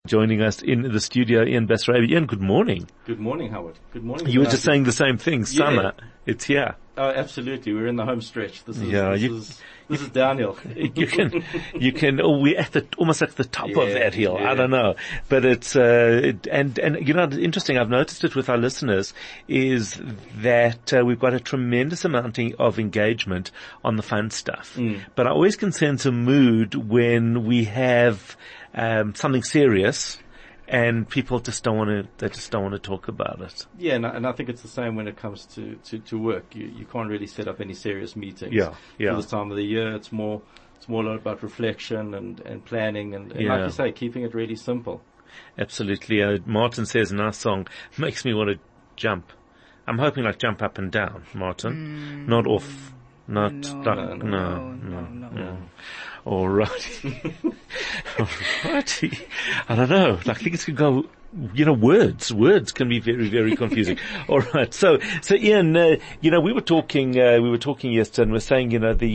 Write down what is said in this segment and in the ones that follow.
Joining us in the studio, Ian Basrabi. Ian, good morning. Good morning, Howard. Good morning. You were just saying the same thing. Summer, it's here. Oh, absolutely. We're in the home stretch. This is downhill. We're almost at the top of that hill. Yeah. I don't know. But it's, and you know, interesting, I've noticed it with our listeners, is that we've got a tremendous amount of engagement on the fun stuff. But I always can sense a mood when we have something serious, and people just don't want to talk about it. Yeah, and I think it's the same when it comes to work. You can't really set up any serious meetings. Yeah. For this time of the year, it's more about reflection and planning and like you say, keeping it really simple. Absolutely. Martin says, nice song, makes me want to jump. I'm hoping like jump up and down, Martin. Not off. Not stuck. No. All righty. I don't know. I think it's going to go, words can be very, very confusing. All right. So Ian, we were talking yesterday and we're saying,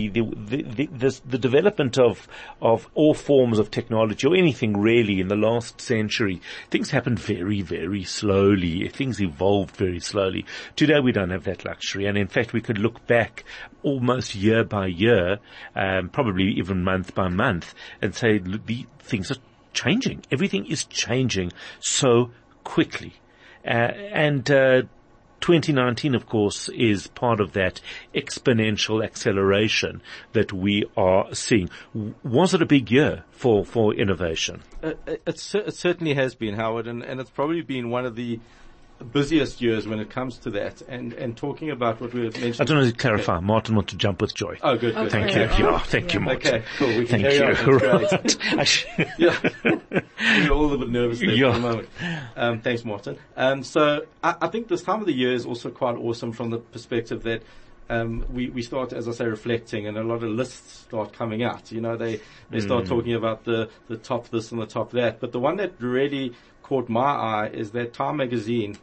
the development of all forms of technology or anything really in the last century, things happened very, very slowly. Things evolved very slowly. Today we don't have that luxury. And in fact, we could look back almost year by year, probably even month by month and say, look, the things are changing. Everything is changing so quickly. And 2019, of course, is part of that exponential acceleration that we are seeing. Was it a big year for innovation? It certainly has been, Howard, and it's probably been one of the busiest years when it comes to that. And talking about what we have mentioned. I don't know to clarify. Martin wants to jump with joy. Oh, good. Thank you. Thank you, Martin. Okay, cool. We can carry on. Right. We're all a bit nervous there for the moment. Thanks, Martin. So I think this time of the year is also quite awesome from the perspective that we start, as I say, reflecting, and a lot of lists start coming out. They start talking about the top this and the top that. But the one that really caught my eye is that Time Magazine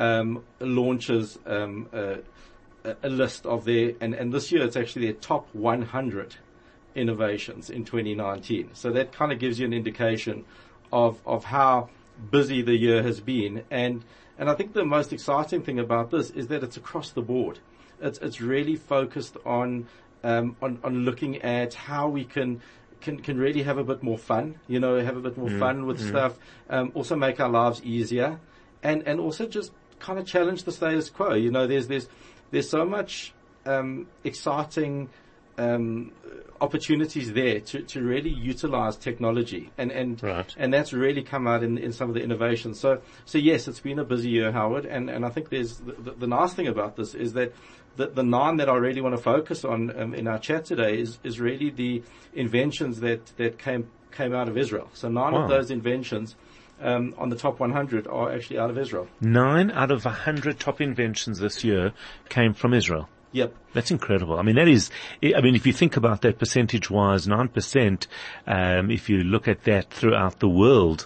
launches a list of their, and this year it's actually their top 100 innovations in 2019. So that kind of gives you an indication of how busy the year has been. And I think the most exciting thing about this is that it's across the board. It's really focused on looking at how we can really have a bit more fun, have a bit more fun with stuff, also make our lives easier, and also just kind of challenge the status quo. There's so much exciting opportunities there to really utilize technology, and that's really come out in some of the innovations. So yes, it's been a busy year, Howard, and I think there's the nice thing about this is that the 9 that I really want to focus on in our chat today is really the inventions that came out of Israel. So 9 of those inventions on the top 100 are actually out of Israel. 9 out of 100 top inventions this year came from Israel. Yep. That's incredible. If you think about that percentage-wise, 9%, if you look at that throughout the world,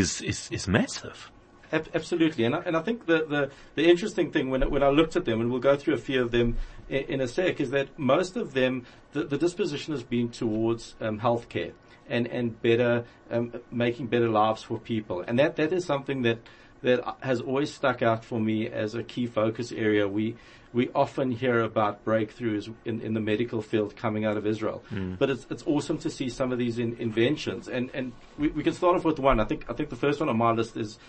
is massive. Absolutely, and I think the interesting thing when I looked at them, and we'll go through a few of them in a sec, is that most of them the disposition has been towards healthcare and better making better lives for people, and that is something that has always stuck out for me as a key focus area. We often hear about breakthroughs in the medical field coming out of Israel, but it's awesome to see some of these inventions, and we can start off with one. I think the first one on my list is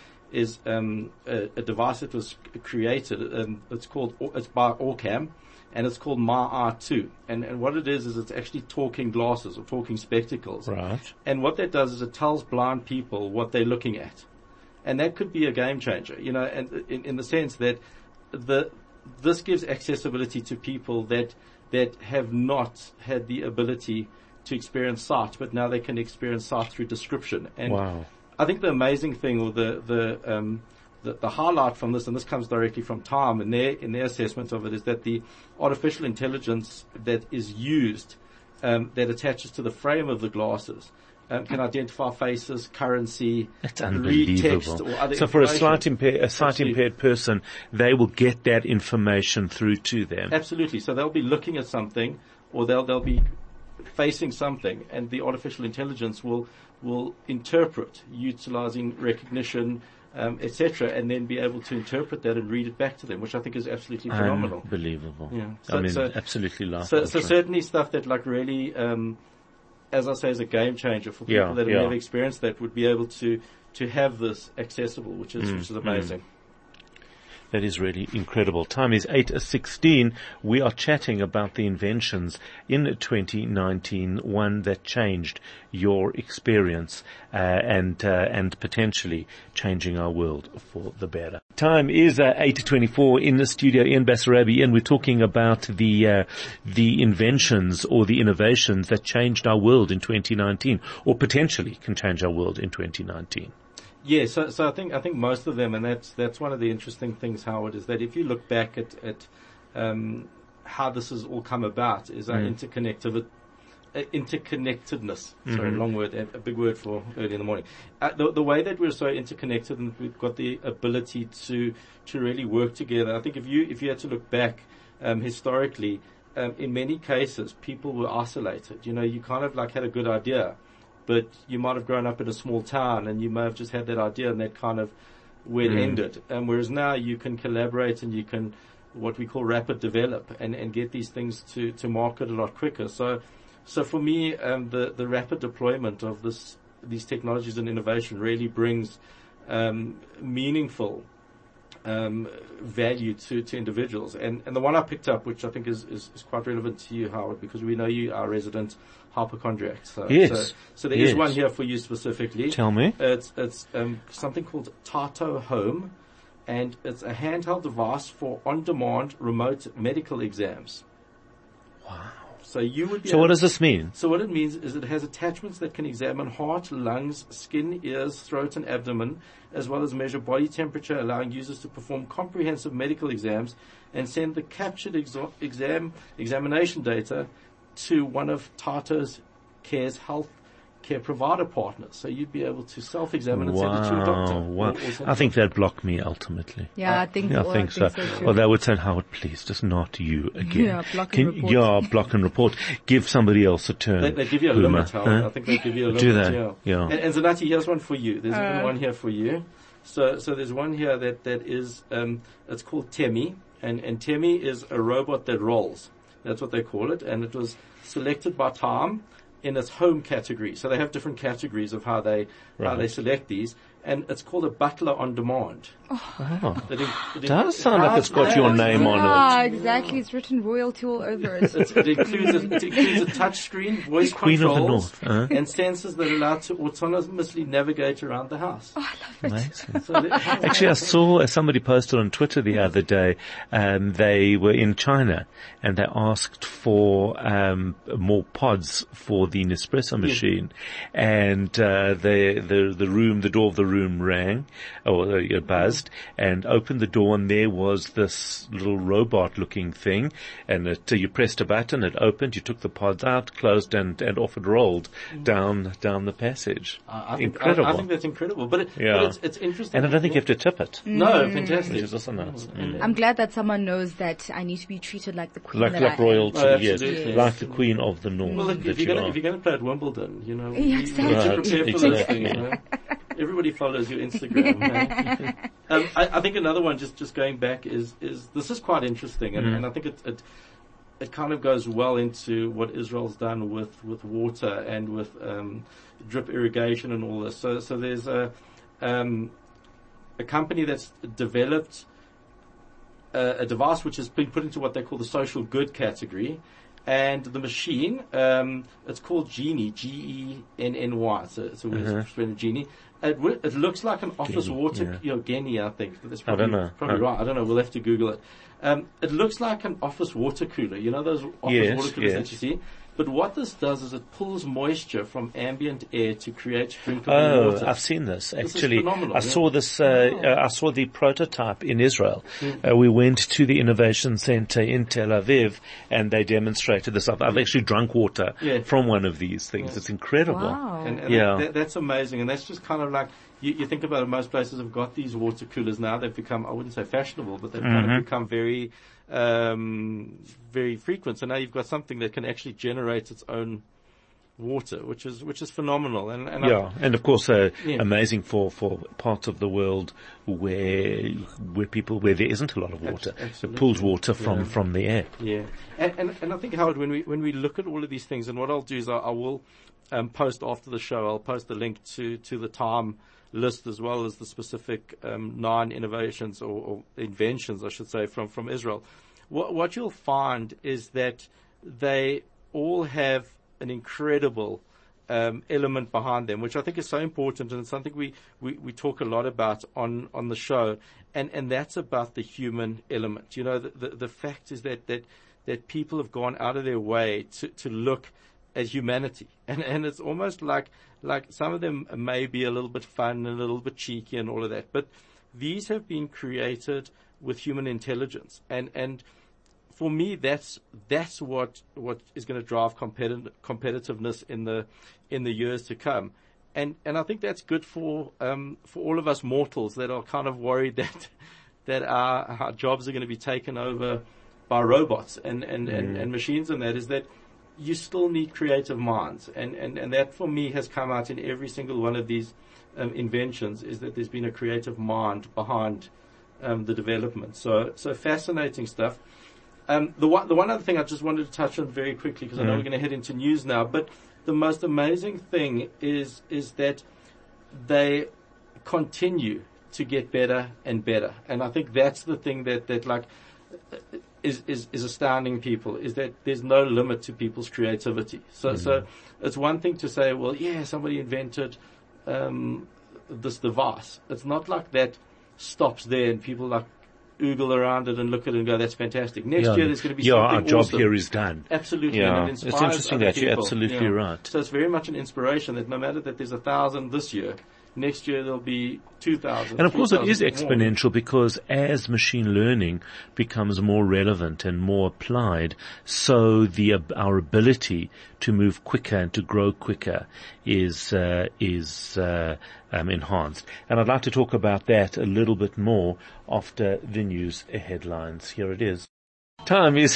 a device that was created. It's by Orcam, and it's called MyR2. And what it is it's actually talking glasses or talking spectacles. Right. And what that does is it tells blind people what they're looking at, and that could be a game changer. And in the sense that this gives accessibility to people that have not had the ability to experience sight, but now they can experience sight through description. And wow. I think the amazing thing, or the highlight from this, and this comes directly from Time in their assessment of it, is that the artificial intelligence that is used, that attaches to the frame of the glasses, can identify faces, currency, That's read text, unbelievable. or other So for a information. sight impaired person, they will get that information through to them. Absolutely. So they'll be looking at something, or they'll be facing something, and the artificial intelligence will interpret, utilizing recognition, etc., and then be able to interpret that and read it back to them, which I think is absolutely phenomenal. Unbelievable. Yeah. Absolutely life So altering. certainly stuff that like really, as I say, is a game changer for people that have never experienced that, would be able to have this accessible, which is amazing. That is really incredible. Time is 8:16. We are chatting about the inventions in 2019, one that changed your experience, and potentially changing our world for the better. Time is 8:24 in the studio. Ian Basarabi. Ian, we're talking about the inventions or the innovations that changed our world in 2019, or potentially can change our world in 2019. Yeah, so I think most of them, and that's one of the interesting things, Howard, is that if you look back at how this has all come about, is our interconnectedness. Sorry, long word, a big word for early in the morning. The way that we're so interconnected, and we've got the ability to really work together. I think if you had to look back historically, in many cases, people were isolated. You kind of like had a good idea, but you might have grown up in a small town and you may have just had that idea and that kind of where it ended. Whereas now you can collaborate and you can, what we call rapid develop, and get these things to market a lot quicker. So for me, the rapid deployment of these technologies and innovation really brings meaningful value to individuals. And the one I picked up, which I think is quite relevant to you, Howard, because we know you are a resident hypochondriac. Yes. So there is one here for you specifically. Tell me. It's something called Tato Home, and it's a handheld device for on-demand remote medical exams. Wow. So you would be So what does this mean? So what it means is it has attachments that can examine heart, lungs, skin, ears, throat, and abdomen, as well as measure body temperature, allowing users to perform comprehensive medical exams and send the captured examination data to one of Tato's Care's health care provider partners. So you'd be able to self-examine and send it to a doctor. Wow. I think that'd block me ultimately. Yeah, I think so. Too. Well, they would say, Howard, please, just not you again. Yeah, block and report. Yeah, block and report. Give somebody else a turn. They give you a limit, Howard. I think they give you a limit. Do they? Yeah. And Zanati, here's one for you. There's even one here for you. So there's one here that is, it's called Temi, and Temi is a robot that rolls. That's what they call it, and it was selected by Time in its home category. So they have different categories of how they select these, and it's called a butler on demand. Oh. It does sound like it's got your name on it. Ah, exactly. It's written royalty all over it. It includes a touch screen, voice Queen of the controls, North. and sensors that allow to autonomously navigate around the house. Oh, I love it. Amazing. Actually, I saw somebody posted on Twitter the other day. They were in China and they asked for more pods for the Nespresso machine, and the door of the room rang or buzzed, and opened the door, and there was this little robot-looking thing, and you pressed a button, it opened, you took the pods out, closed, and off it rolled down the passage. Incredible. I think that's incredible, but it's interesting. And I don't think you have to tip it. No, fantastic. Which is also nice. I'm glad that someone knows that I need to be treated like the queen. Like royalty, yes. Yes. Like the Queen of the North. Well, look, if you're going to play at Wimbledon, Yeah, exactly. you prepare for those things. Everybody follows your Instagram. I think another one, just going back, is this is quite interesting, and I think it kind of goes well into what Israel's done with water and with drip irrigation and all this. So there's a company that's developed a device which has been put into what they call the social good category. And the machine, it's called Genie, Genny. So we're spelling Genie. It looks like an office water, Genny, I think. That's probably, I don't know. Probably right. I don't know. We'll have to Google it. It looks like an office water cooler. You know those office water coolers that you see? But what this does is it pulls moisture from ambient air to create drinkable water. I've seen this. Actually, this is phenomenal, I saw this. I saw the prototype in Israel. We went to the Innovation Center in Tel Aviv, and they demonstrated this. I've actually drunk water from one of these things. It's incredible. Wow. And that's amazing. And that's just kind of like, you think about it, most places have got these water coolers now. They've become, I wouldn't say fashionable, but they've kind of become very, very frequent. So now you've got something that can actually generate its own water, which is phenomenal. And and of course, amazing for parts of the world where there isn't a lot of water. It pulls water from the air. Yeah, and I think, Howard, when we look at all of these things, and what I'll do is I will post after the show. I'll post the link to the time list as well as the specific 9 innovations or inventions, I should say, from Israel. What you'll find is that they all have an incredible element behind them, which I think is so important, and it's something we talk a lot about on the show, and that's about the human element. You know, the fact is that people have gone out of their way to look at humanity, and it's almost like some of them may be a little bit fun and a little bit cheeky and all of that, but these have been created with human intelligence, and for me, that's what is going to drive competitiveness in the years to come, and I think that's good for all of us mortals that are kind of worried that our jobs are going to be taken over by robots and machines, and that is that you still need creative minds, and that for me has come out in every single one of these inventions, is that there's been a creative mind behind the development. So fascinating stuff. The one other thing I just wanted to touch on very quickly, because I know we're going to head into news now, but the most amazing thing is that they continue to get better and better. And I think that's the thing that like is astounding people, is that there's no limit to people's creativity. So it's one thing to say, well, yeah, somebody invented this device. It's not like that stops there and people like oogle around it and look at it and go, that's fantastic. Next year there's going to be something our job awesome. Here is done. Absolutely. Yeah. And it inspires it's interesting that you're people. absolutely right. So it's very much an inspiration that no matter that there's 1,000 this year, next year there'll be 2,000. And of course it is more. exponential, because as machine learning becomes more relevant and more applied, so our ability to move quicker and to grow quicker is enhanced. And I'd like to talk about that a little bit more after the news headlines. Here it is. Time is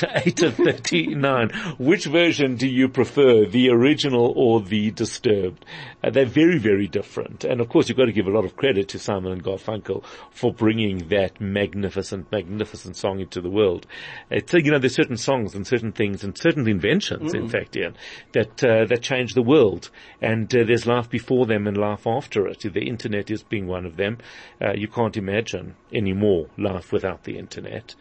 8:39. Which version do you prefer, the original or the disturbed? They're very, very different. And of course, you've got to give a lot of credit to Simon and Garfunkel for bringing that magnificent, magnificent song into the world. There's certain songs and certain things and certain inventions, in fact, Ian, that change the world. And there's life before them and life after it. The internet is being one of them. You can't imagine any more life without the internet.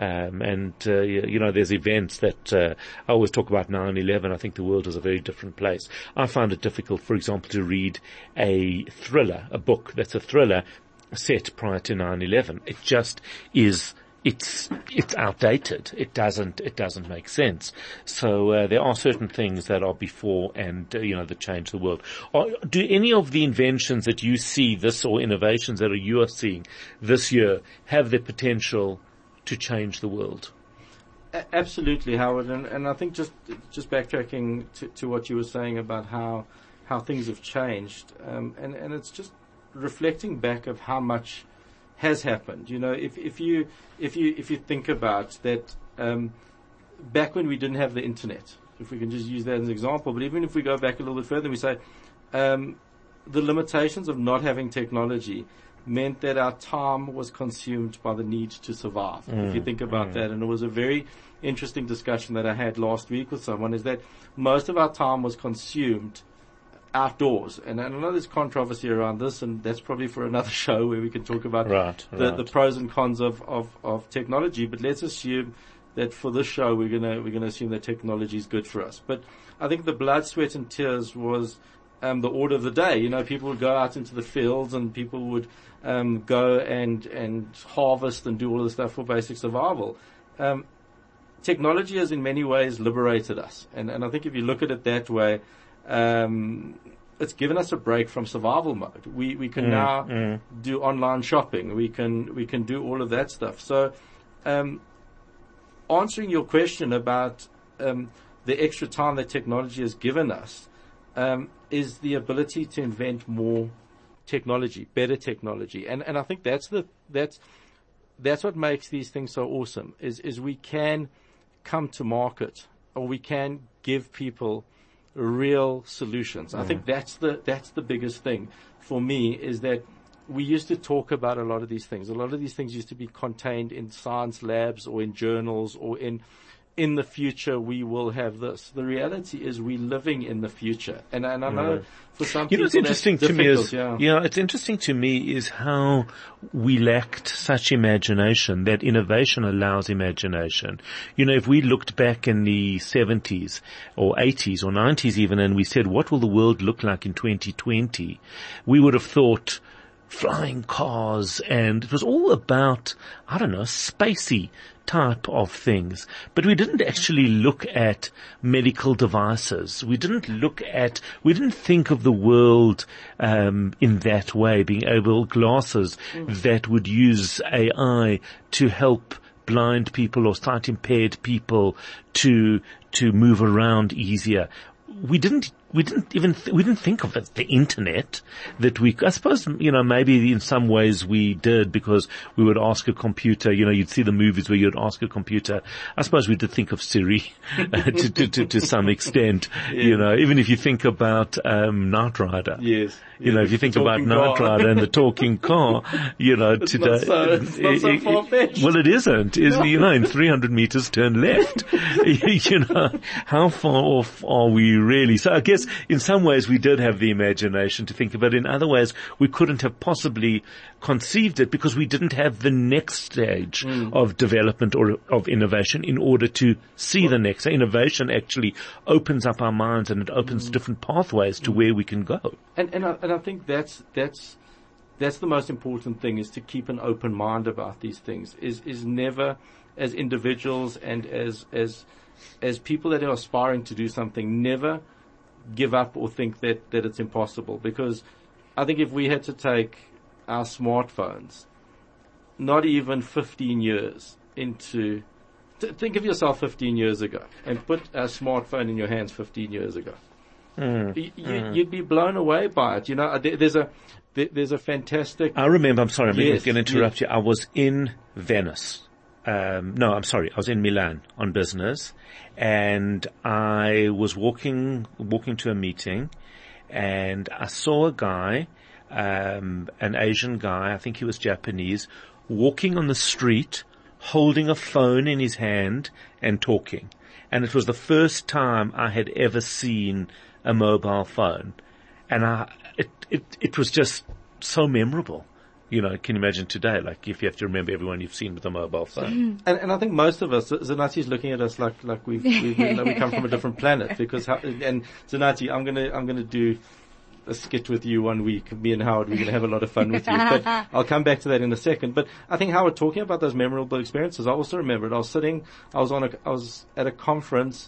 There's events that I always talk about 9/11. I think the world is a very different place. I find it difficult, for example, to read a book that's a thriller set prior to 9/11. It just is. It's outdated. It doesn't make sense. So there are certain things that are before and that change the world. Do any of the inventions that you see or innovations that you are seeing this year have the potential to change the world? Absolutely, Howard, and I think just backtracking to what you were saying about how things have changed, and it's just reflecting back of how much has happened. If you think about that, back when we didn't have the internet, if we can just use that as an example, but even if we go back a little bit further, we say the limitations of not having technology meant that our time was consumed by the need to survive. If you think about that, and it was a very interesting discussion that I had last week with someone, is that most of our time was consumed outdoors. And I know there's controversy around this, and that's probably for another show where we can talk about the pros and cons of technology, but let's assume that for this show we're gonna assume that technology is good for us. But I think the blood, sweat and tears was the order of the day. People would go out into the fields and people would go and harvest and do all of the stuff for basic survival. Technology has in many ways liberated us. And I think if you look at it that way, it's given us a break from survival mode. We can now do online shopping. We can do all of that stuff. So, answering your question about the extra time that technology has given us, is the ability to invent more technology, better technology. And I think that's what makes these things so awesome, is we can come to market, or we can give people real solutions. I think that's the biggest thing for me, is that we used to talk about a lot of these things. A lot of these things used to be contained in science labs or in journals, or in the future we will have this. The reality is we're living in the future. And I know for some people it's interesting that's to me is, difficult, it's interesting to me is how we lacked such imagination, that innovation allows imagination. If we looked back in the 70s or 80s or 90s even, and we said, what will the world look like in 2020? We would have thought flying cars, and it was all about, spacey type of things. But we didn't actually look at medical devices. We didn't think of the world in that way, being able glasses that would use AI to help blind people or sight impaired people to move around easier. We didn't think of it, the internet, I suppose, maybe in some ways we did, because we would ask a computer, you'd see the movies where you'd ask a computer. I suppose we did think of Siri, to some extent, even if you think about, Knight Rider. Yes. If you think about Knight Rider and the talking car, it's today. It's not so far-fetched. Well, it isn't. In 300 meters, turn left. How far off are we really? So I guess in some ways we did have the imagination to think of it. In other ways, we couldn't have possibly conceived it, because we didn't have the next stage of development or of innovation in order to see the next. So innovation actually opens up our minds, and it opens different pathways to where we can go. And I think that's the most important thing, is to keep an open mind about these things. Is never, as individuals and as people that are aspiring to do something, never give up or think that it's impossible. Because I think if we had to take our smartphones, not even 15 years into, think of yourself 15 years ago, and put a smartphone in your hands 15 years ago. You'd be blown away by it. There's a fantastic. I remember. I'm sorry, I'm going to interrupt you. I was in Venice. I was in Milan on business, and I was walking to a meeting, and I saw a guy, an Asian guy, I think he was Japanese, walking on the street, holding a phone in his hand and talking. And it was the first time I had ever seen a mobile phone. And it was just so memorable. Can you imagine today, like if you have to remember everyone you've seen with a mobile phone? And I think most of us, Zanati's looking at us like we come from a different planet, because and Zanati, I'm gonna do a skit with you one week. Me and Howard, we're going to have a lot of fun with you. But I'll come back to that in a second. But I think Howard, talking about those memorable experiences, I also remembered I was at a conference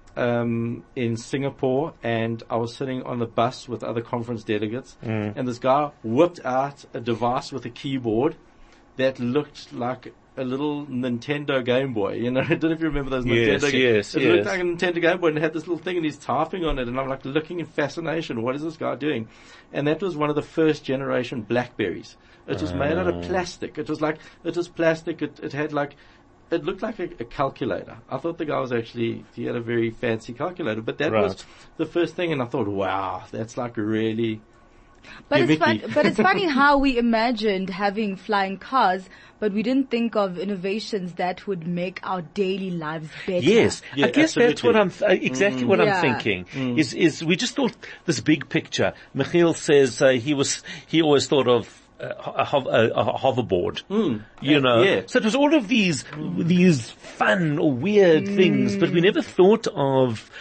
in Singapore, and I was sitting on the bus with other conference delegates, and this guy whipped out a device with a keyboard that looked like a little Nintendo Game Boy. I don't know if you remember those Nintendo games. It looked like a Nintendo Game Boy, and it had this little thing, and he's typing on it, and I'm like looking in fascination. What is this guy doing? And that was one of the first generation Blackberries. It was made out of plastic. It was plastic. It had it looked like a calculator. I thought the guy he had a very fancy calculator, but that was the first thing, and I thought, wow, that's really But it's funny how we imagined having flying cars, but we didn't think of innovations that would make our daily lives better. Yes, yeah, I guess absolutely. that's what I'm what I'm thinking. Is we just thought this big picture. Michiel says he always thought of a hoverboard, Yeah. So it was all of these fun or weird things, but we never thought of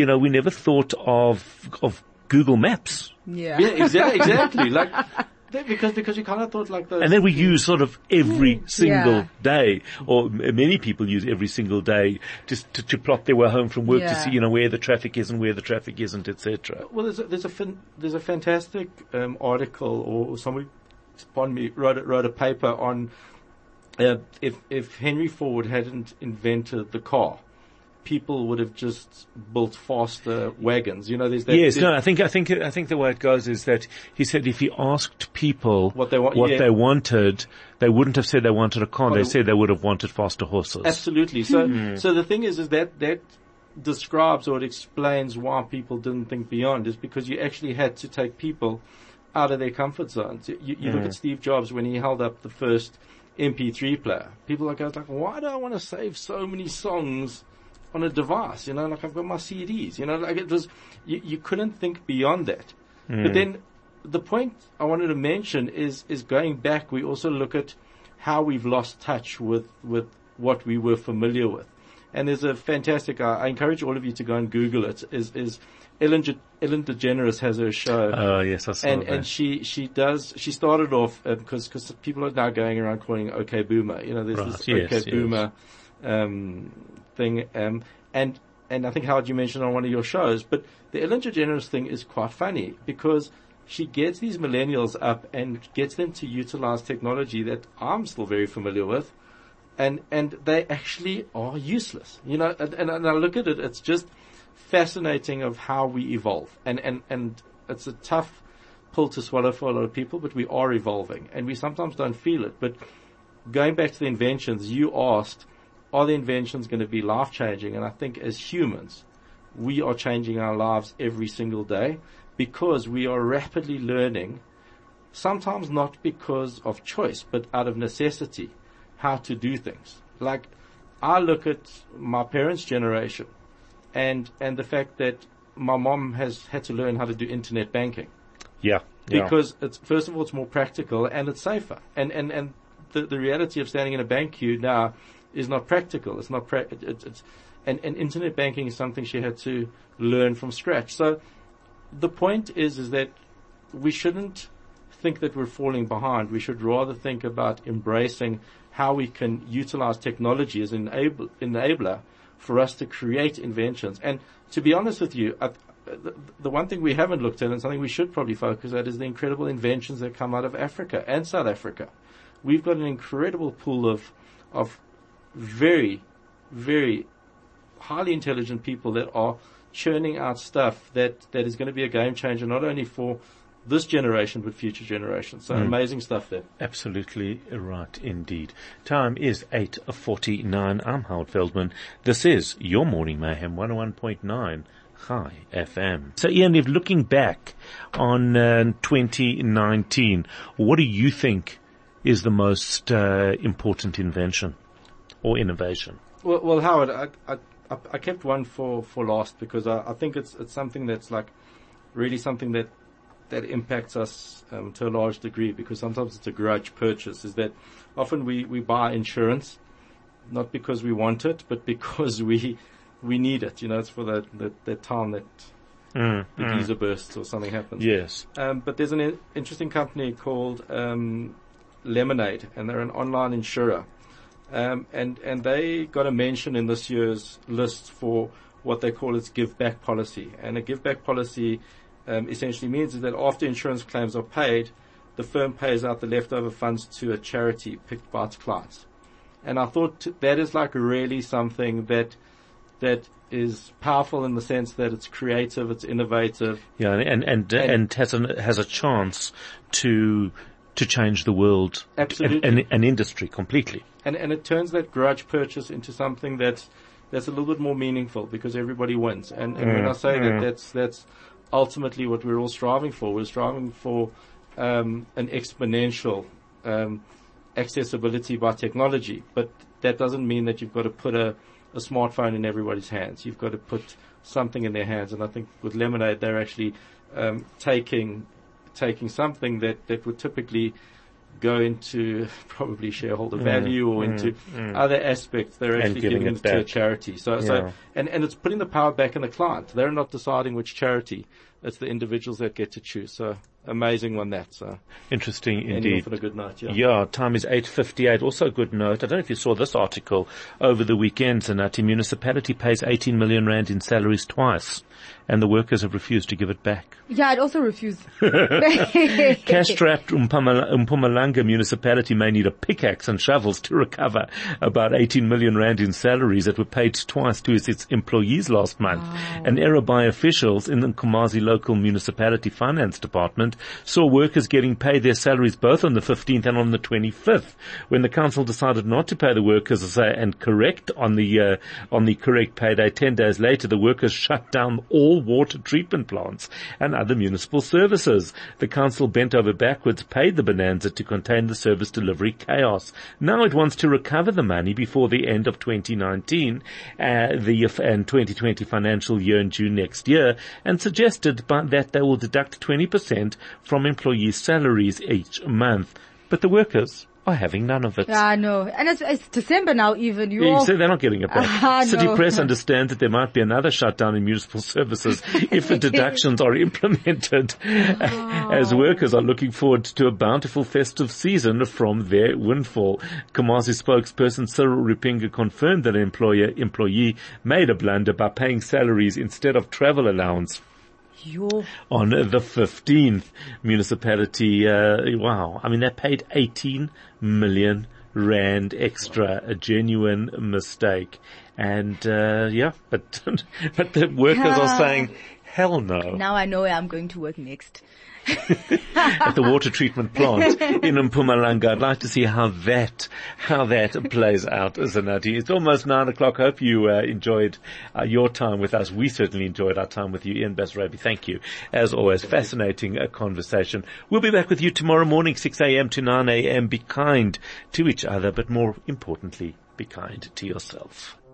Google Maps. Yeah. Yeah, exactly. Because you kind of thought like those. And then we use sort of every single day, or many people use every single day just to plot their way home from work to see, where the traffic is and where the traffic isn't, etc. Well, there's a fantastic article, or somebody, pardon me, wrote a paper on if Henry Ford hadn't invented the car, people would have just built faster wagons. I think the way it goes is that he said if he asked people what they wanted, they wouldn't have said they wanted a car. They said they would have wanted faster horses. Absolutely. So the thing is that describes or it explains why people didn't think beyond is because you actually had to take people out of their comfort zones. You look at Steve Jobs when he held up the first MP3 player. People are going like, why do I want to save so many songs on a device? You know, like I've got my CDs. You know, like it was, you couldn't think beyond that. But then the point I wanted to mention is going back, we also look at how we've lost touch with what we were familiar with. And there's a fantastic, I encourage all of you to go and Google it, is Ellen DeGeneres has her show. Oh, yes, I saw that. And she started off, because people are now going around calling OK Boomer. You know, there's this OK Boomer, thing. And I think, Howard, you mentioned on one of your shows, but the Ellen DeGeneres thing is quite funny because she gets these millennials up and gets them to utilize technology that I'm still very familiar with. And they actually are useless, you know, and I look at it, it's just fascinating of how we evolve. And it's a tough pill to swallow for a lot of people, but we are evolving and we sometimes don't feel it. But going back to the inventions, you asked, are the inventions going to be life changing? And I think as humans, we are changing our lives every single day because we are rapidly learning, sometimes not because of choice, but out of necessity, how to do things. Like, I look at my parents' generation and the fact that my mom has had to learn how to do internet banking. Yeah. Because it's, first of all, it's more practical and it's safer. And the reality of standing in a bank queue now is not practical. It's not and internet banking is something she had to learn from scratch. So the point is that we shouldn't think that we're falling behind. We should rather think about embracing how we can utilize technology as an enabler for us to create inventions. And to be honest with you, the one thing we haven't looked at and something we should probably focus at is the incredible inventions that come out of Africa and South Africa. We've got an incredible pool of very, very highly intelligent people that are churning out stuff that is going to be a game changer, not only for this generation, but future generations. So amazing stuff there. Absolutely right indeed. Time is 8:49. I'm Howard Feldman. This is your Morning Mayhem 101.9 High FM. So Ian, if looking back on 2019, what do you think is the most important invention or innovation? Well, Howard, I kept one for last because I think it's something that's like really something that impacts us to a large degree, because sometimes it's a grudge purchase. Is that often we buy insurance not because we want it, but because we need it. You know, it's for that time that the geyser bursts or something happens. Yes. But there's an interesting company called Lemonade, and they're an online insurer. And they got a mention in this year's list for what they call its give back policy. And a give back policy essentially means is that after insurance claims are paid, the firm pays out the leftover funds to a charity picked by its clients. And I thought that is like really something that is powerful in the sense that it's creative, it's innovative. Yeah, and has a chance to change the world. Absolutely. An industry completely. And it turns that grudge purchase into something that's a little bit more meaningful because everybody wins. And when I say that's ultimately what we're all striving for. We're striving for an exponential accessibility by technology. But that doesn't mean that you've got to put a smartphone in everybody's hands. You've got to put something in their hands. And I think with Lemonade, they're actually taking something that would typically go into probably shareholder value or into other aspects. They're actually giving it to a charity. So it's putting the power back in the client. They're not deciding which charity. It's the individuals that get to choose. So amazing one that. So interesting indeed. For a good note. Yeah, time is 8:58. Also a good note. I don't know if you saw this article over the weekend. Zanati municipality pays 18 million rand in salaries twice, and the workers have refused to give it back. Yeah, I'd also refuse. Cash-strapped Mpumalanga municipality may need a pickaxe and shovels to recover about 18 million rand in salaries that were paid twice to its employees last month. Wow. An error by officials in the Nkomazi local municipality finance department saw workers getting paid their salaries both on the 15th and on the 25th. When the council decided not to pay the workers and correct on the correct payday, 10 days later the workers shut down all water treatment plants and other municipal services. The council bent over backwards, paid the bonanza to contain the service delivery chaos. Now it wants to recover the money before the end of 2019 and 2020 financial year in June next year, and suggested that they will deduct 20% from employees' salaries each month. But the workers are having none of it. I know. And it's December now even. You say they're not getting it back. City Press understands that there might be another shutdown in municipal services if the deductions are implemented, as workers are looking forward to a bountiful festive season from their windfall. Komazi spokesperson Cyril Rupinga confirmed that an employee made a blunder by paying salaries instead of travel allowance. On the 15th, municipality, wow. I mean, they paid 18 million rand extra, a genuine mistake. And, but the workers are saying, hell no. Now I know where I'm going to work next. At the water treatment plant in Mpumalanga. I'd like to see how that plays out, Zanati. It's almost 9 o'clock. Hope you enjoyed your time with us. We certainly enjoyed our time with you. Ian Basrabi, thank you. As always, fascinating conversation. We'll be back with you tomorrow morning, 6 a.m. to 9 a.m. Be kind to each other, but more importantly, be kind to yourself.